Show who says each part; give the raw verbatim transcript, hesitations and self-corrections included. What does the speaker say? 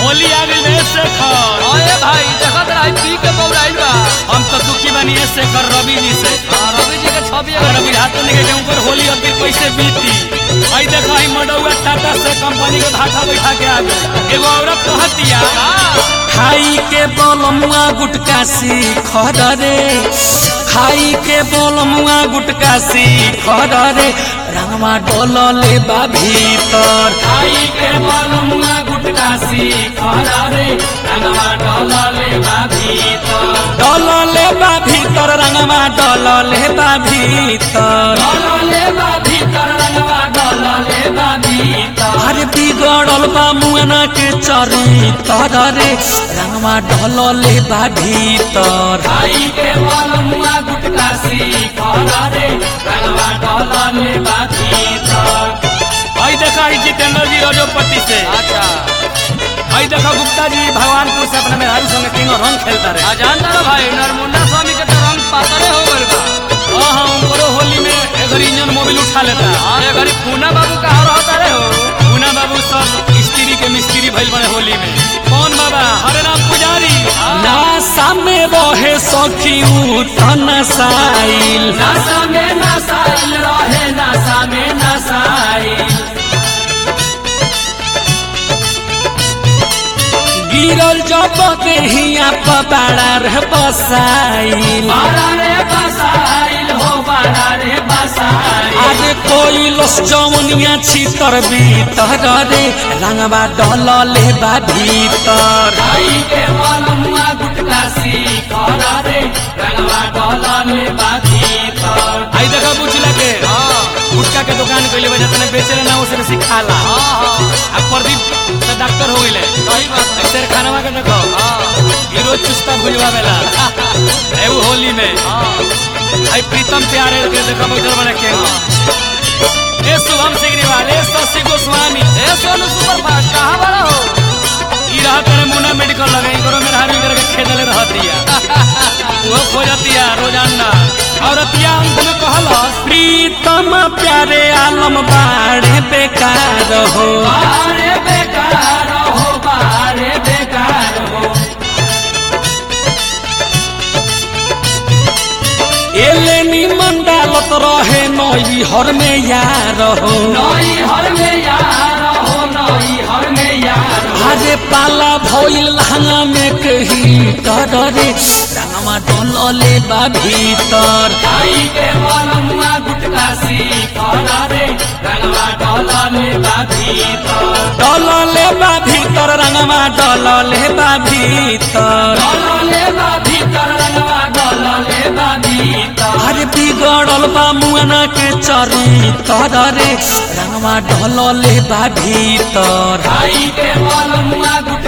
Speaker 1: होली आ गई है शेखर।
Speaker 2: अरे भाई देखत रही पी के बौराइल बा।
Speaker 1: हम तो दुखी बनी है शेखर रवि जी से।
Speaker 2: हां रवि जी के छवि
Speaker 1: अगर अभी हाथ नहीं के ऊपर होली अब कैसे बीती। आई देखो आई मडौआ टाटा से कंपनी के भाटा बैठा के आ गई। एगो औरत कहतिया खाई के बोलमुआ गुटका सी खदरे, खाई के बोलमुआ गुटका सी खदरे, रंगवा डोलले बा भीतर। खाई के बोलमुआ गुटका सी खदरे, रंगवा डोलले बा भीतर। डोलले बा भीतर रंगवा डोलले बा भीतर। डोलले बा भीतर रंगवा डोलले बा भीतर। अरे बिगड़ल बा मुआना के चरितर रे, रंगवा डोलले बा भीतर। खाई के बोलमुआ गुटका सी खदरे, रंगवा डोलले बा भीतर। आई देखा ही जितेंद्र जी रजोपति से।
Speaker 2: अच्छा
Speaker 1: आई देखा गुप्ता जी भगवानपुर से अपने मेहरारू संगे तीनों रंग खेलता रहे।
Speaker 2: जानता रहो भाई नरमुंडा स्वामी के तो रंग पातरे हो गइल बा।
Speaker 1: हाँ हाँ उनको होली में एगर इंजन मोबिल उठा लेता।
Speaker 2: हां ये घड़ी पूना बाबू का रहता रे हो।
Speaker 1: पूना बाबू सब स्त्री के मिस्त्री भइल बने होली में। कौन बाबा हरे राम पुजारी। नासा में रहे सखी उतन साइल, नासा में नसाइल रहे, नासा में नसाइल। गिरल जब देहिया पबाड़ा रे बसाइल, बाड़ा रे बसाइल हो, बाड़ा रे बसाइल। अरे कोई लस जमुनिया छितर भीतर रे, रंगवा डोलले बा भीतर। खाई के बोलमुआ गुटका सी खदरे, रंगवा डोलले बा भीतर। आई देखा बुझला के
Speaker 2: हां
Speaker 1: गुटका के दुकान कइले बजा तने बेचले ना उसे सिखाला।
Speaker 2: हां हां
Speaker 1: अब प्रदीप तो डॉक्टर हो गइले।
Speaker 2: सही बात है।
Speaker 1: तेरे खानवा के देखो
Speaker 2: हां
Speaker 1: हीरो चुस्ता भुजवा बेला ए वो होली में।
Speaker 2: हां
Speaker 1: भाई प्रीतम प्यारे के देखो बैठल बने के। ए शुभम सिग्रीवाल, ए शशि गोस्वामी,
Speaker 2: ए सोनू सुपरफास्ट कहां बड़ा हो।
Speaker 1: ई रहा करे मुना मेडिकल लगे करो मेरा हारी करके खेदले रहतिया। वो खोजतिया रोजाना औरतिया अंत में कहला प्रीतम प्यारे आलम बाड़े बेकार हो, बाड़े बेकार हो, बाड़े बेकार हो। एले निमन डालत रहे नई हर में यार हो, नई हर में यार हो, नई हर में यार। अरे पाला भइल लहंगा में कही डरे, रंगवा डोलले बा भीतर। खाई के बोलमुआ गुटका सी खदरे, रंगवा डोलले बा भीतर। डोलले बा भीतर रंगवा डोलले बा भीतर। डोलले बा भीतर रंगवा डोलले बा भीतर। अरे बिगड़ल बा मुआना के चरितर रे, रंगवा डोलले बा भीतर। खाई के बोलमुआ